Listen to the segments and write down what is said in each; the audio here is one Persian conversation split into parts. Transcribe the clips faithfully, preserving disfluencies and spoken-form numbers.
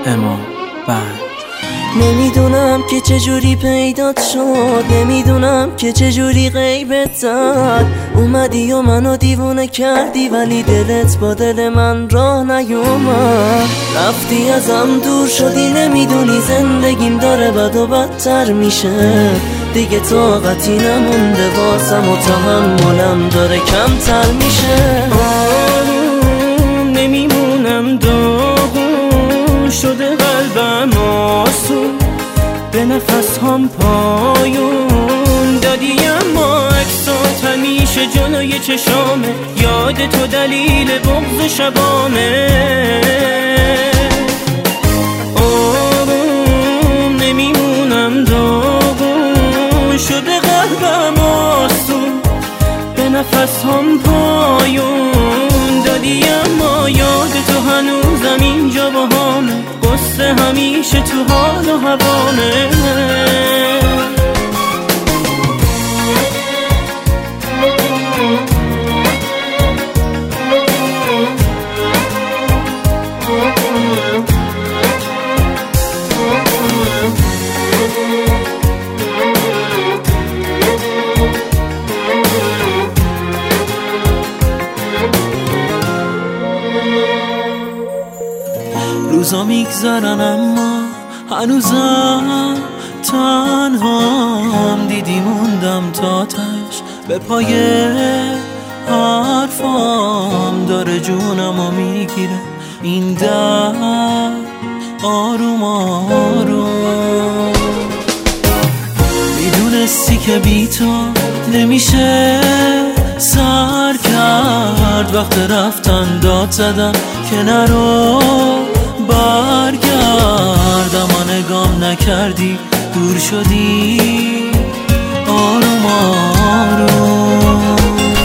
امام بند. نمیدونم که چجوری پیدات شد، نمیدونم که چجوری غیبت زد. اومدی و منو دیوونه کردی ولی دلت با دل من راه نیومد. رفتی ازم دور شدی، نمیدونی زندگیم داره بد و بدتر میشه. دیگه طاقتی نمونده واسم و تحملم داره کمتر میشه. آروم نمیمونم، داغون شده قلبم آسون، به نفس هم پایون دادی اما عکسات همیشه جلوی چشامه. یاد تو دلیل بغض شبامه. آروم نمیمونم، داغون شده قلبم آسون، به نفس هم پایون دادی اما یاد تو هنوزم اینجا با همه. قصه همیشه تو حال و هوامه. روزا میگذرن اما هنوزم تنهام، دیدی موندم تا تش به پای حرفام. داره جونمو میگیره این در آروم آروم. میدونستی که بی تو نمیشه سر کرد. وقت رفتن داد زدم که نرو برگرد، اما نگام نکردی دور شدی آروم آروم.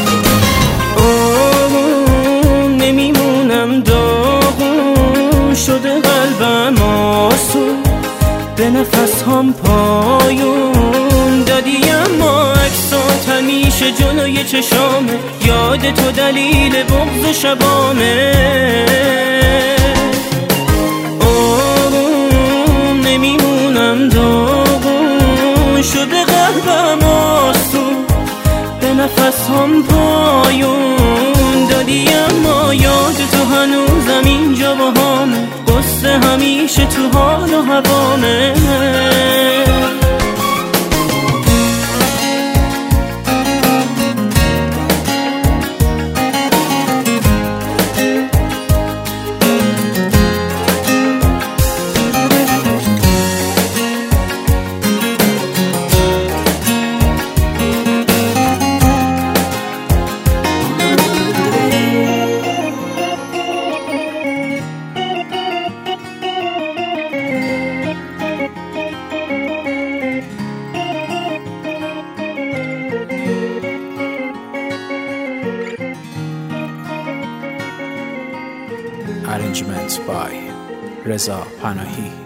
آروم نمیمونم، داغون شده قلبم آسون، به نفس هم پایون دادی اما عکسات همیشه جلوی چشامه. یاد تو دلیل بغض شبامه. نمیمونم، داغون شده قلبم آسون، به نفس هم پایون دادی اما یاد تو هنوزم اینجا با همه. قصه همیشه تو حال و هوامه. Arrangements by Reza Panahi.